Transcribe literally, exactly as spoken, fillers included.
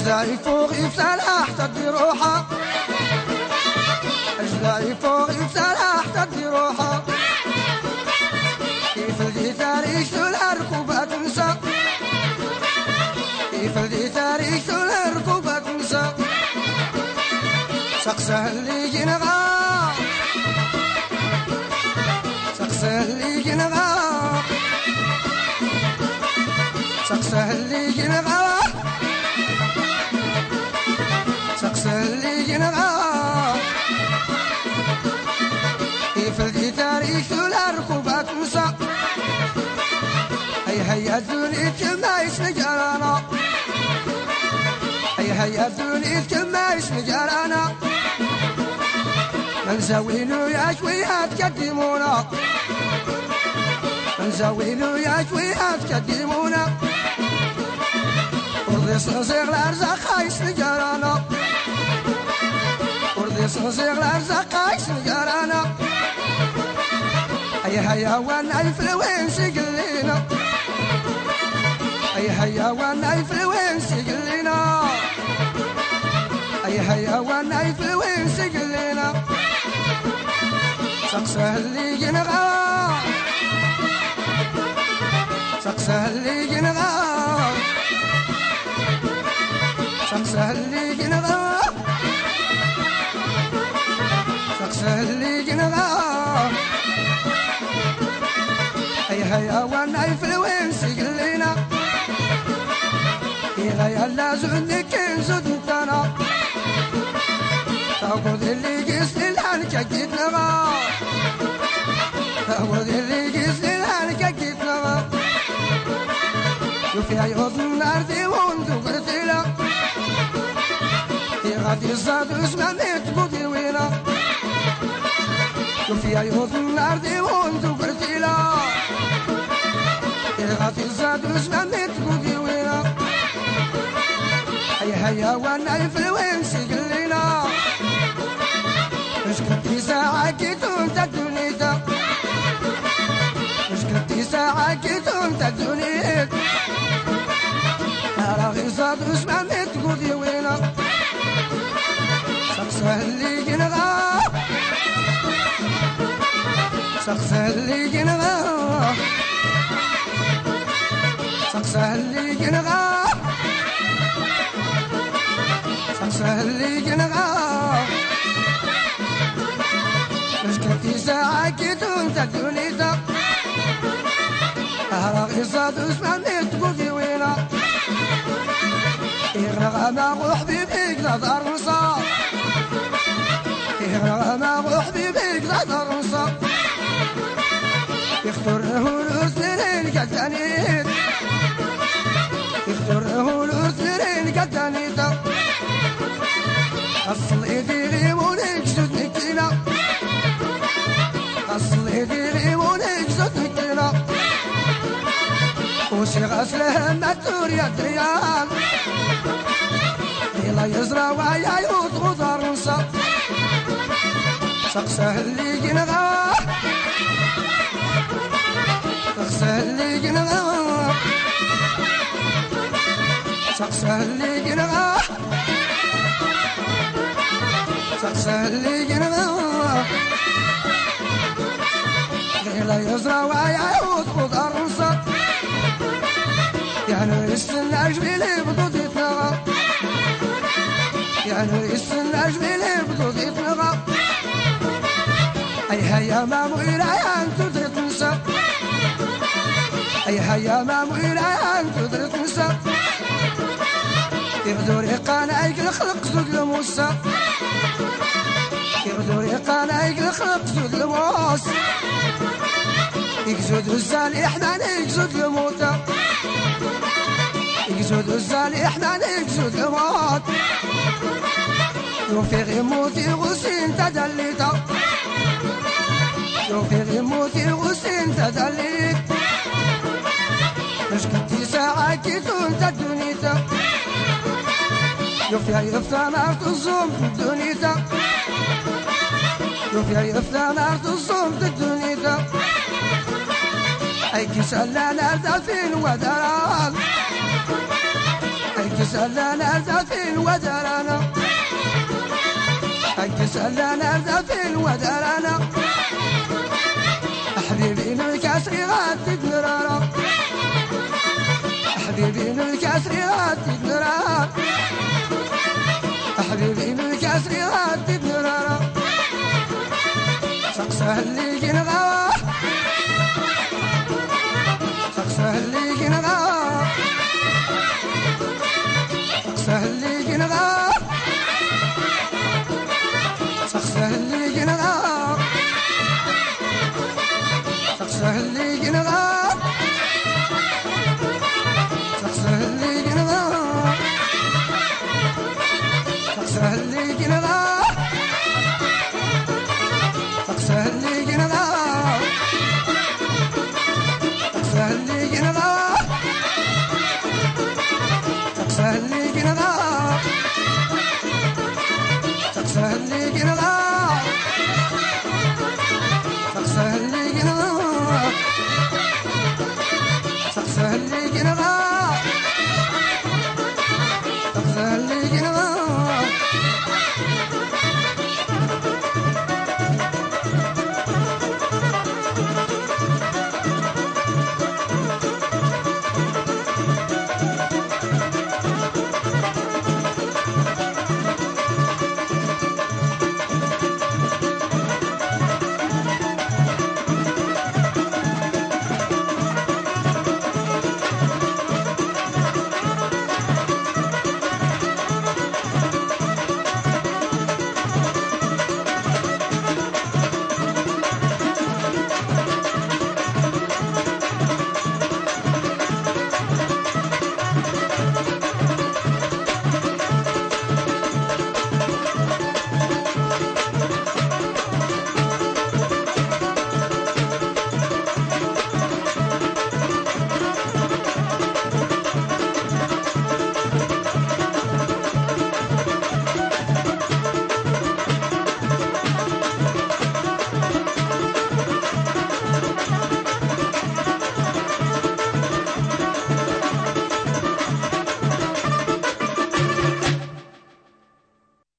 أجدعي فوق يفسالها حتى تدي روحها أجدعي فوق يفسالها حتى تدي روحها كيف الدي تاريخ ثلها ركوبها تنسى كيف الدي تاريخ ثلها ركوبها تنسى سقسه اللي جنغا سقسه اللي جنغا سقسه اللي جنغا سقسه اللي جنغا كيف الدي تاريخ ثلها ركوبها تنسى هي هيا الدنيا كما اسم جارانا هي هيا الدنيا كما اسم جارانا من زوينو يا شويها تقدمونا من زوينو يا شويها تقدمونا ورضي صغير الارزاق خايس نجارانا ورضي صغير الارزاق خايس نجارانا هيا هيا وانا في الوين سقلينا هيا هيا وانا في الوين سقلينا هيا هيا وانا في الوين سقلينا سقسه اللي جنغا سقسه اللي جنغا سقسه اللي جنغا سقسه اللي جنغا هيا هيا وانا في الوين سقلينا يا لا زودني كن زود نتانا تاخذ اللي قيس للحنك اكيد نغا تاخذ اللي قيس للحنك اكيد نغا وفي عيوض النار دي وندو قرتيلا في غادي الزاد اسمع ميت بودي وينا وفي عيوض النار دي وندو قرتيلا في غادي الزاد اسمع ميت بودي وينا هيا هيا وانا في الوين سقلينا مش كنتي ساعة كيتون تدونيتا مش كنتي ساعة كيتون تدونيت راغي صاد اسمع ميت قودي وينا سقسه اللي جنغا سقسه اللي جنغا سقسه اللي جنغا سقسه اللي جنغا مش كنتي ساعة كيتون تدونيتا راغي صاد اسمع ميت قودي وينا يغرق ما روح بيبيك لا دار نصا يغرق ما روح بيبيك لا دار نصا يختاره الأرسلين قدانيت يختاره الأرسلين قدانيتا أصل إيدي غيمونك زود نكينا أصل إيدي غيمونك زود نكينا وشي غسله مدور يا دريان لا يزرع ويا يوت غدار نصا سقسه اللي جنغا سقسه اللي جنغا سقسه اللي جنغا سقسه اللي جنغا لا يزرع ويا يوت غدار نصا يعني يستنى جبيلي بضود يتنغى يعني يستنى جبيلي بضود يتنغى أي هيا ما مؤلاء أن تدرك نسا أي هيا ما مؤلاء أن تدرك نسا يبدور يقانا يقل خلق زود الموسى يبدور يقانا يقل خلق زود الموس يقزود الزال إحنا يقزود الموتى يقزود الزال إحنا يقزود الموت يوفي غيموتي غسين تدليتا يوفي غيموتي غسين تدليت مش كنتي ساعة كيتون تدونيتا يوفي يفتانا تصوم تدونيتا يوفي يفتانا تصوم تدونيتا أي كسلانا دافين ودران أي سلانا زفين ودرانا حق سلانا زفين ودرانا حبيبي الكسر غادي نرارا حبيبي الكسر غادي نرارا حبيبي الكسر غادي نرارا شخصه اللي جنغا شخصه اللي جنغا شخصه اللي جنغا شخصه اللي جنغا شخصه اللي جنغا شخصه اللي جنغا شخصه اللي جنغا شخصه اللي جنغا شخصه اللي جنغا شخصه اللي جنغا شخصه اللي جنغا